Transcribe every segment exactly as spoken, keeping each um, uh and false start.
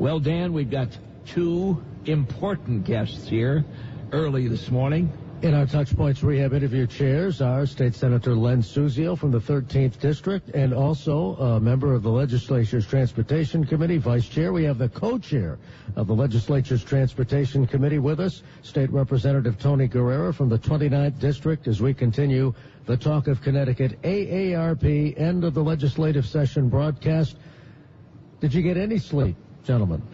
Well, Dan, we've got two important guests here early this morning. In our Touch Points Rehab interview chairs are State Senator Len Suzio from the thirteenth District and also a member of the Legislature's Transportation Committee, Vice Chair. We have the co-chair of the Legislature's Transportation Committee with us, State Representative Tony Guerrera from the twenty-ninth District, as we continue the Talk of Connecticut A A R P end of the legislative session broadcast. Did you get any sleep, gentlemen?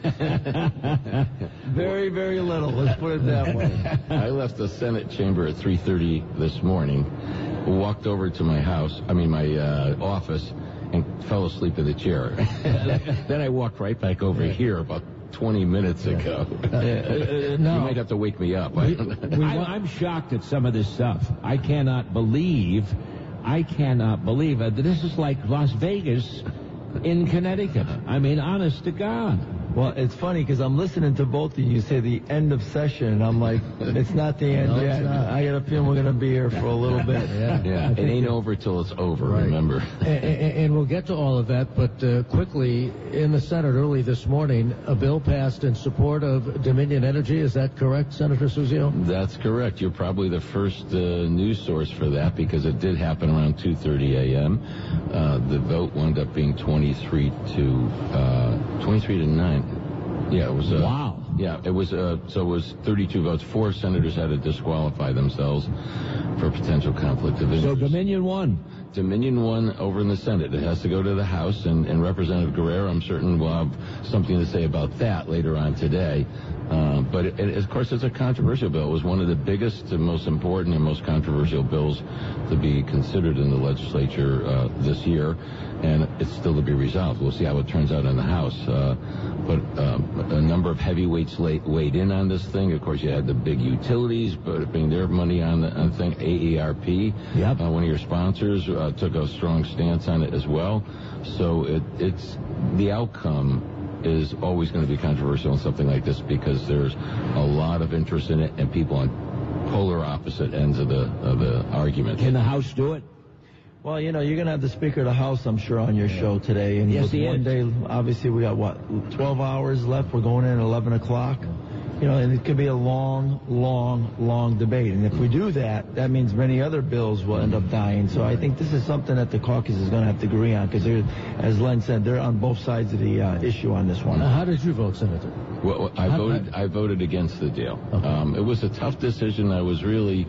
Very, very little. Let's put it that way. I left the Senate chamber at three thirty this morning, walked over to my house, I mean my uh, office, and fell asleep in the chair. Then I walked right back over here about twenty minutes ago. Uh, uh, no. You might have to wake me up. We, we, I, I'm shocked at some of this stuff. I cannot believe, I cannot believe that this is like Las Vegas in Connecticut. I mean, honest to God. Well, it's funny because I'm listening to both of you say the end of session, and I'm like, it's not the end no, yet. I got a feeling we're going to be here for a little bit. Yeah, yeah. It ain't over till it's over, right. Remember. and, and, and we'll get to all of that, but uh, quickly, in the Senate early this morning, a bill passed in support of Dominion Energy. Is that correct, Senator Suzio? That's correct. You're probably the first uh, news source for that because it did happen around two thirty a.m. Uh, the vote wound up being twenty-three to uh, twenty-three to nine. Yeah, it was. Uh, wow. Yeah, it was. Uh, so it was thirty-two votes. Four senators had to disqualify themselves for potential conflict of interest. So Dominion won. Dominion won over in the Senate. It has to go to the House, and, and Representative Guerrero, I'm certain, will have something to say about that later on today. Uh, but it, it, of course, it's a controversial bill. It was one of the biggest and most important and most controversial bills to be considered in the legislature uh, this year, and it's still to be resolved. We'll see how it turns out in the House. Uh, but um, a number of heavyweights late, weighed in on this thing. Of course, you had the big utilities putting their money on the, on the thing. A A R P, yep. uh, one of your sponsors, uh, took a strong stance on it as well. So it, it's the outcome is always going to be controversial in something like this because there's a lot of interest in it and people on polar opposite ends of the of the argument. Can the House do it? Well, you know, you're going to have the Speaker of the House, I'm sure, on your show today. And yes, with he one is. day, obviously, we got, what, twelve hours left? We're going in at eleven o'clock. You know, and it could be a long, long, long debate. And if we do that, that means many other bills will end up dying. So I think this is something that the caucus is going to have to agree on because, as Len said, they're on both sides of the uh, issue on this one. Now, how did you vote, Senator? Well, I voted. I voted against the deal. Okay. Um, it was a tough decision. I was really.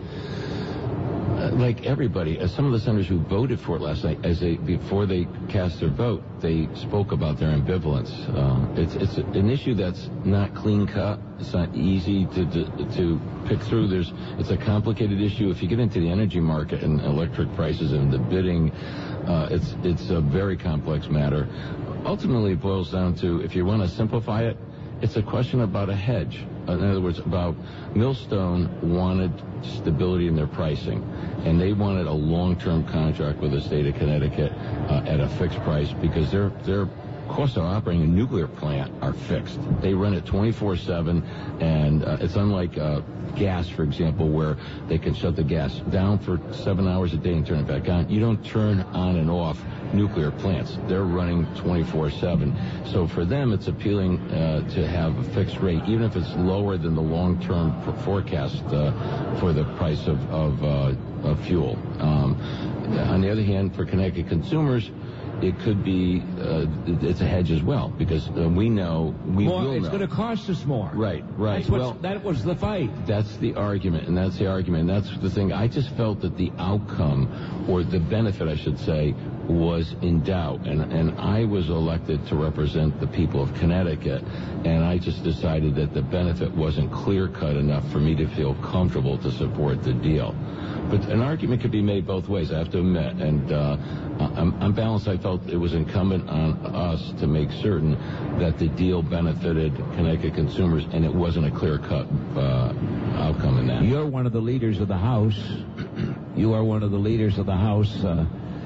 Uh, like everybody, as some of the senators who voted for it last night, as they before they cast their vote, they spoke about their ambivalence. Uh, it's it's an issue that's not clean cut. It's not easy to, to to pick through. There's it's a complicated issue. If you get into the energy market and electric prices and the bidding, uh, it's it's a very complex matter. Ultimately, it boils down to if you want to simplify it, it's a question about a hedge. In other words, about Millstone wanted stability in their pricing, and they wanted a long-term contract with the state of Connecticut uh, at a fixed price because their their costs of operating a nuclear plant are fixed. They run it twenty-four seven, and uh, it's unlike uh, gas, for example, where they can shut the gas down for seven hours a day and turn it back on. You don't turn on and off nuclear plants. They're running twenty-four seven. So for them, it's appealing uh, to have a fixed rate, even if it's lower than the long-term forecast uh, for the price of, of, uh, of fuel. Um, on the other hand, for Connecticut consumers, it could be, uh, it's a hedge as well, because uh, we know, we more, will it's know. going to cost us more. Right, right. That's well, that was the fight. That's the argument, and that's the argument, and that's the thing. I just felt that the outcome, or the benefit, I should say, was in doubt, and, and I was elected to represent the people of Connecticut, and I just decided that the benefit wasn't clear-cut enough for me to feel comfortable to support the deal. But an argument could be made both ways, I have to admit. And uh, on, on balance, I felt it was incumbent on us to make certain that the deal benefited Connecticut consumers, and it wasn't a clear-cut uh, outcome in that. You're one of the leaders of the House. You are one of the leaders of the House. Uh,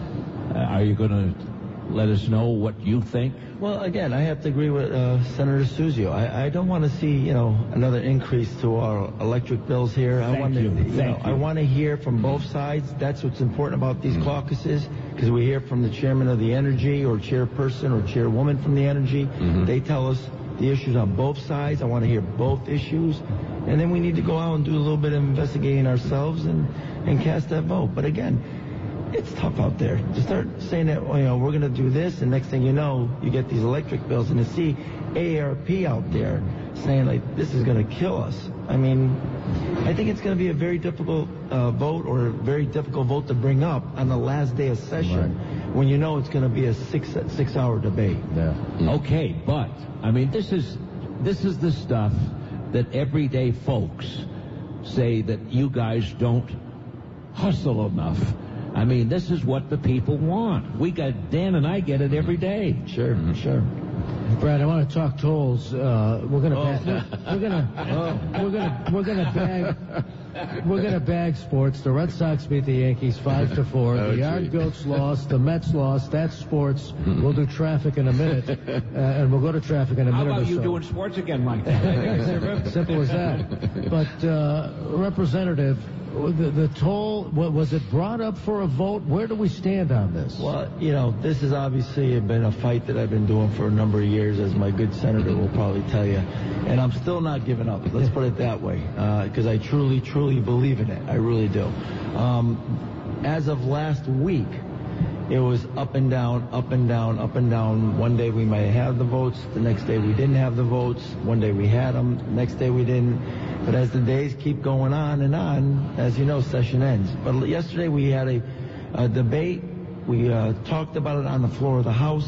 are you going to let us know what you think? Well, again, I have to agree with uh, Senator Suzio. I, I don't want to see, you know, another increase to our electric bills here. I Thank want to, you. you Thank know, you. I want to hear from both sides. That's what's important about these mm. caucuses, because we hear from the chairman of the energy, or chairperson, or chairwoman from the energy. Mm-hmm. They tell us the issues on both sides. I want to hear both issues. And then we need to go out and do a little bit of investigating ourselves and, and cast that vote. But again, it's tough out there to start saying that, you know, we're going to do this, and next thing you know, you get these electric bills, and to see A A R P out there saying, like, this is going to kill us. I mean, I think it's going to be a very difficult uh, vote, or a very difficult vote to bring up on the last day of session, right, when you know it's going to be a six six hour debate. Yeah. Okay, but I mean, this is this is the stuff that everyday folks say that you guys don't hustle enough. I mean, this is what the people want. We got, Dan and I get it every day. Sure, mm-hmm. sure. Brad, I want to talk tolls. Uh, we're gonna, oh. ba- we're gonna, oh. we're gonna, we're gonna bag, we're gonna bag sports. The Red Sox beat the Yankees five to four. Oh, the Yard Goats lost. The Mets lost. That's sports. We'll do traffic in a minute, uh, and we'll go to traffic in a How minute. How about or you so. doing sports again like that? Simple as that. But uh, Representative, the, the toll, was it brought up for a vote? Where do we stand on this? Well, you know, this has obviously been a fight that I've been doing for a number of years, as my good senator will probably tell you. And I'm still not giving up. Let's put it that way. Because uh, I truly, truly believe in it. I really do. Um, as of last week, it was up and down, up and down, up and down. One day we might have the votes. The next day we didn't have the votes. One day we had them. The next day we didn't. But as the days keep going on and on, as you know, session ends. But yesterday we had a, a debate. We uh, talked about it on the floor of the House.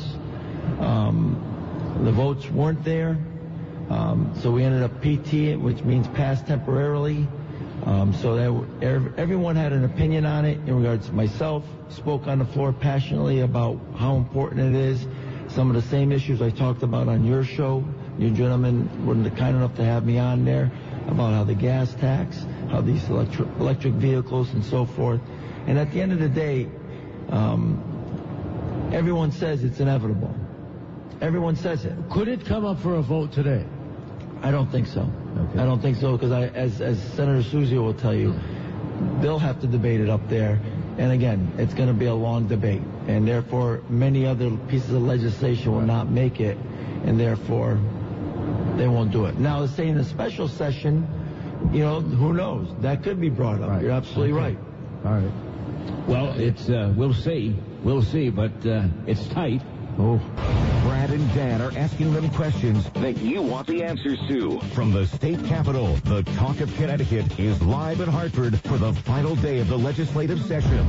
Um, the votes weren't there. Um, so we ended up P T it, which means passed temporarily. Um, so that everyone had an opinion on it. In regards to myself, spoke on the floor passionately about how important it is. Some of the same issues I talked about on your show. You gentlemen were kind enough to have me on there, about how the gas tax, how these electric, electric vehicles and so forth. And at the end of the day, um, everyone says it's inevitable. Everyone says it. Could it come up for a vote today? I don't think so. Okay. I don't think so, because I, as, as Senator Suzio will tell you, they'll have to debate it up there. And again, it's going to be a long debate. And therefore, many other pieces of legislation will not make it. And therefore, they won't do it. Now, say in a special session, you know, who knows? That could be brought up. Right. You're absolutely okay. right. All right. Well, it's, uh, we'll see. We'll see, but uh, it's tight. Oh. Brad and Dan are asking them questions that you want the answers to. From the state capitol, the Talk of Connecticut is live in Hartford for the final day of the legislative session.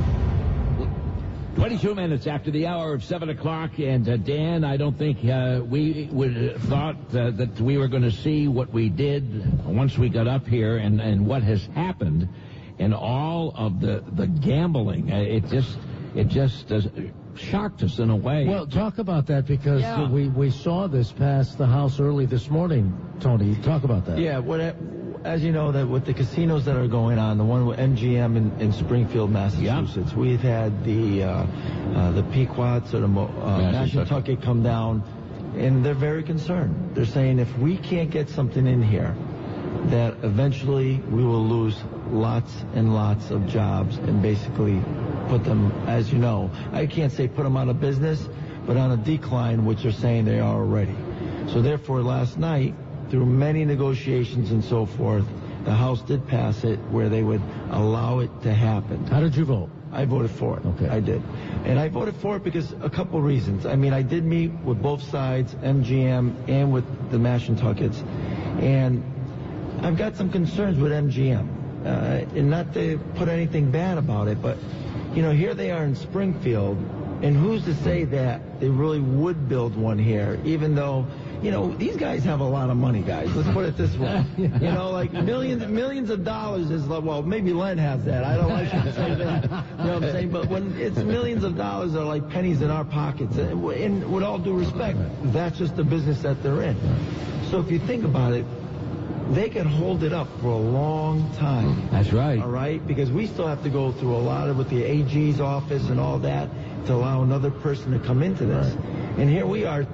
twenty-two minutes after the hour of seven o'clock, and uh, Dan, I don't think uh, we would have thought uh, that we were going to see what we did once we got up here, and, and what has happened, and all of the the gambling. Uh, it just it just uh, shocked us in a way. Well, talk about that, because yeah. we we saw this pass the House early this morning. Tony, talk about that. Yeah. What? As you know, that with the casinos that are going on, the one with M G M in, in Springfield, Massachusetts, yeah. we've had the uh, uh, the Pequots or the uh, Mashantucket come down, and they're very concerned. They're saying if we can't get something in here, that eventually we will lose lots and lots of jobs and basically put them, as you know, I can't say put them out of business, but on a decline, which they're saying they are already. So therefore, last night, through many negotiations and so forth, the House did pass it where they would allow it to happen. How did you vote? I voted for it. Okay. I did. And I voted for it because a couple reasons. I mean, I did meet with both sides, M G M and with the Mashantuckets, and I've got some concerns with M G M. Uh, and not to put anything bad about it, but, you know, here they are in Springfield, and who's to say that they really would build one here, even though, you know, these guys have a lot of money, guys. Let's put it this way. You know, like millions millions of dollars is, like, well, maybe Len has that. I don't like to say that. You know what I'm saying? But when it's millions of dollars are like pennies in our pockets, and with all due respect, that's just the business that they're in. So if you think about it, they can hold it up for a long time. That's right. All right? Because we still have to go through a lot of with the A G's office and all that to allow another person to come into this. Right. And here we are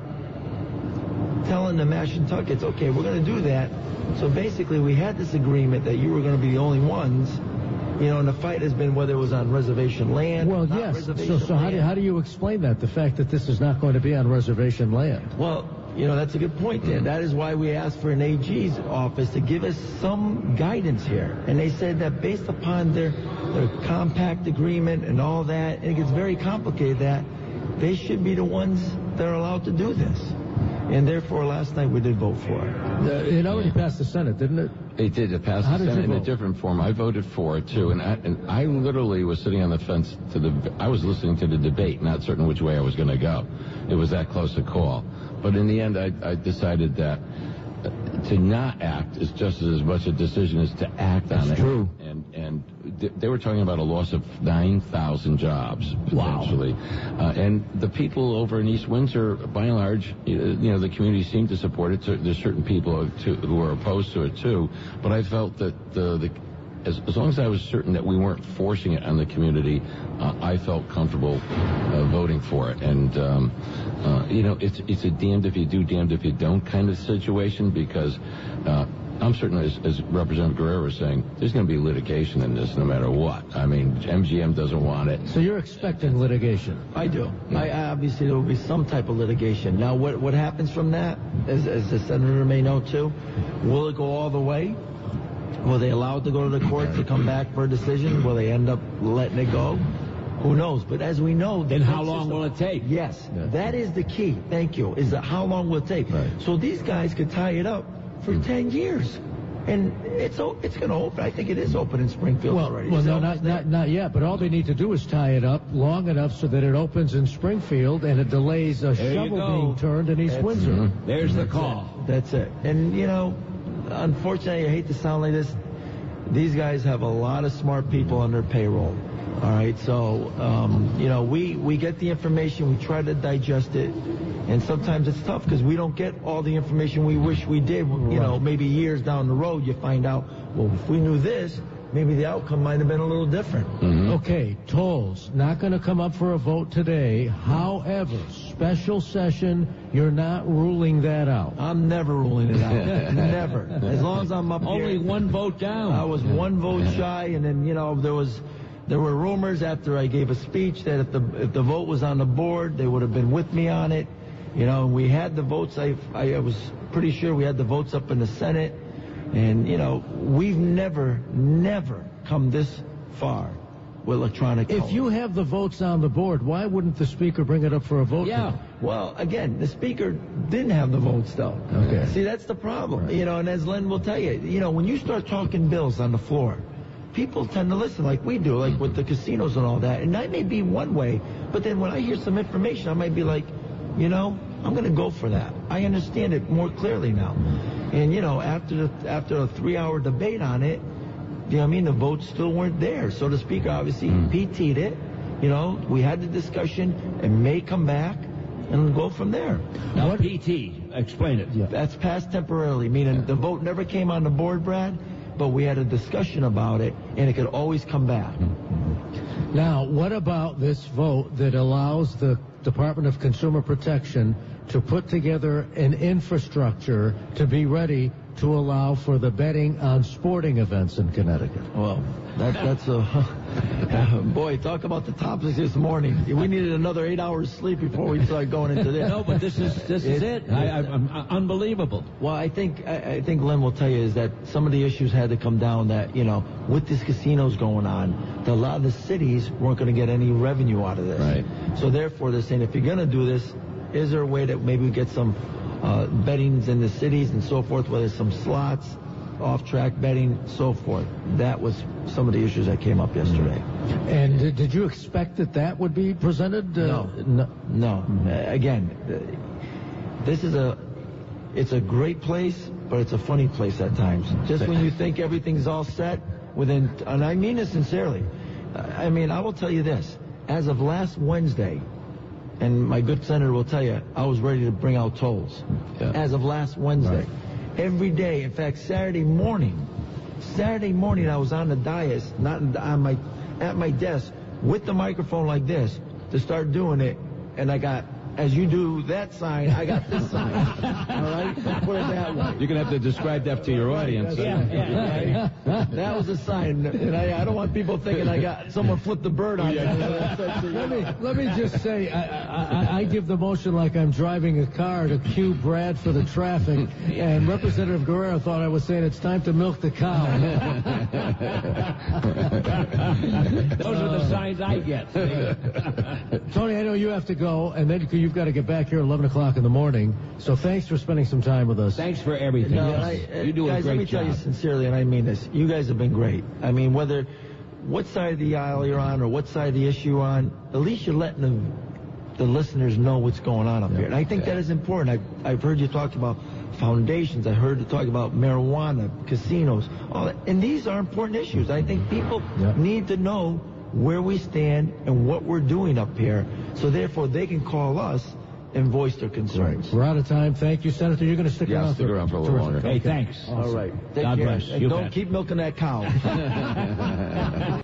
telling the Mashantuckets, okay, we're going to do that. So basically we had this agreement that you were going to be the only ones, you know, and the fight has been whether it was on reservation land. Well, not yes. Reservation so so land. how do, how do you explain that, the fact that this is not going to be on reservation land? Well, you know, that's a good point there. That is why we asked for an A G's office to give us some guidance here. And they said that based upon their, their compact agreement and all that, and it gets very complicated, that they should be the ones that are allowed to do this. And therefore, last night we did vote for it. Uh, it already passed the Senate, didn't it? It did. It passed How the did you Senate in a vote? different form. I voted for it, too. And I, and I literally was sitting on the fence to the... I was listening to the debate, not certain which way I was going to go. It was that close a call. But in the end, I, I decided that uh, to not act is just as much a decision as to act on it. That's true. And, and th- they were talking about a loss of nine thousand jobs, potentially. Wow. Uh, and the people over in East Windsor, by and large, you know, the community seemed to support it. So there's certain people who are opposed to it, too. But I felt that the... the As, as long as I was certain that we weren't forcing it on the community, uh, I felt comfortable uh, voting for it. And, um, uh, you know, it's it's a damned if you do, damned if you don't kind of situation, because uh, I'm certain, as, as Representative Guerrero was saying, there's going to be litigation in this no matter what. I mean, M G M doesn't want it. So you're expecting litigation? I do. I, I obviously there will be some type of litigation. Now, what what happens from that, as, as the senator may know too, will it go all the way? Will they allow it to go to the court to come back for a decision? Will they end up letting it go? Who knows? But as we know... Then how long will it take? Yes, yeah. That is the key. Thank you. Is that how long will it take? Right. So these guys could tie it up for ten years. And it's it's going to open. I think it is open in Springfield well, already. Well, Is no, that not, not not yet. But all they need to do is tie it up long enough so that it opens in Springfield and it delays a There you shovel go. being turned in East That's- Windsor. Mhm. There's the That's call. it. That's it. And, you know, unfortunately, I hate to sound like this, these guys have a lot of smart people on their payroll. All right, so, um, you know, we, we get the information, we try to digest it, and sometimes it's tough because we don't get all the information we wish we did. You know, maybe years down the road, you find out, well, if we knew this, maybe the outcome might have been a little different. Mm-hmm. Okay, tolls, not going to come up for a vote today. However, special session, you're not ruling that out. I'm never ruling it out. Never. As long as I'm up Only here. one vote down. I was one vote shy, and then, you know, there was... There were rumors after I gave a speech that if the if the vote was on the board, they would have been with me on it. You know, we had the votes. I, I was pretty sure we had the votes up in the Senate. And, you know, we've never, never come this far with electronic If voting. you have the votes on the board, why wouldn't the speaker bring it up for a vote? Yeah. today? Well, again, the speaker didn't have the votes, though. Okay. See, that's the problem. You know, and as Len will tell you, you know, when you start talking bills on the floor, people tend to listen like we do, like with the casinos and all that. And that may be one way, but then when I hear some information, I might be like, you know, I'm going to go for that. I understand it more clearly now. And, you know, after the, after a three-hour debate on it, you know what I mean, the votes still weren't there. So the speaker obviously P T'd it. You know, we had the discussion. It may come back and go from there. Now, What- P T, explain it. Yeah. That's passed temporarily, meaning the vote never came on the board, Brad, but we had a discussion about it, and it could always come back. Now, what about this vote that allows the Department of Consumer Protection to put together an infrastructure to be ready to allow for the betting on sporting events in Connecticut? Well, that, that's a... boy, talk about the topics this morning. We needed another eight hours sleep before we started going into this. No, but this is this is It- it. I, I, I'm, uh, unbelievable. Well, I think I, I think Len will tell you is that some of the issues had to come down that, you know, with these casinos going on, that a lot of the cities weren't going to get any revenue out of this. Right. So therefore, they're saying, if you're going to do this, is there a way that maybe we get some uh, bettings in the cities and so forth, whether it's some slots, off-track betting, so forth. That was some of the issues that came up yesterday. And did, did you expect that that would be presented? Uh, No. No. Uh, again, uh, this is a, it's a great place, but it's a funny place at times. Just when you think everything's all set, within, and I mean it sincerely. I mean, I will tell you this. As of last Wednesday, and my good senator will tell you, I was ready to bring out tolls. Yeah. As of last Wednesday. Right. Every day, in fact, Saturday morning, Saturday morning I was on the dais, not in- on my, at my desk, with the microphone like this, to start doing it, and I got, as you do that sign, I got this sign. All right? Let's put it that You're going to have to describe that to your audience. Yeah, yeah, yeah. That was a sign, and I, I don't want people thinking I got someone flipped the bird on me. Let me let me just say, I, I, I give the motion like I'm driving a car to cue Brad for the traffic, and Representative Guerrero thought I was saying it's time to milk the cow. Those are the signs I get. Tony, I know you have to go, and then you've got to get back here at eleven o'clock in the morning. So thanks for spending some time with us. Thanks for everything. No, Yes. I, uh, you do guys, a great let me job. tell you sincerely, and I mean this. You guys have been great. I mean, whether what side of the aisle you're on or what side of the issue you're on, at least you're letting the, the listeners know what's going on up here. And I think that is important. I've, I've heard you talk about foundations. I heard you talk about marijuana, casinos, all that. And these are important issues. I think people Yeah. need to know where we stand and what we're doing up here, so therefore they can call us and voice their concerns. We're out of time. Thank you, Senator. You're going to stick Yeah, around stick for around for a little terrific. longer. Hey, thanks. All right. Take God care. bless. And You don't bet. keep milking that cow.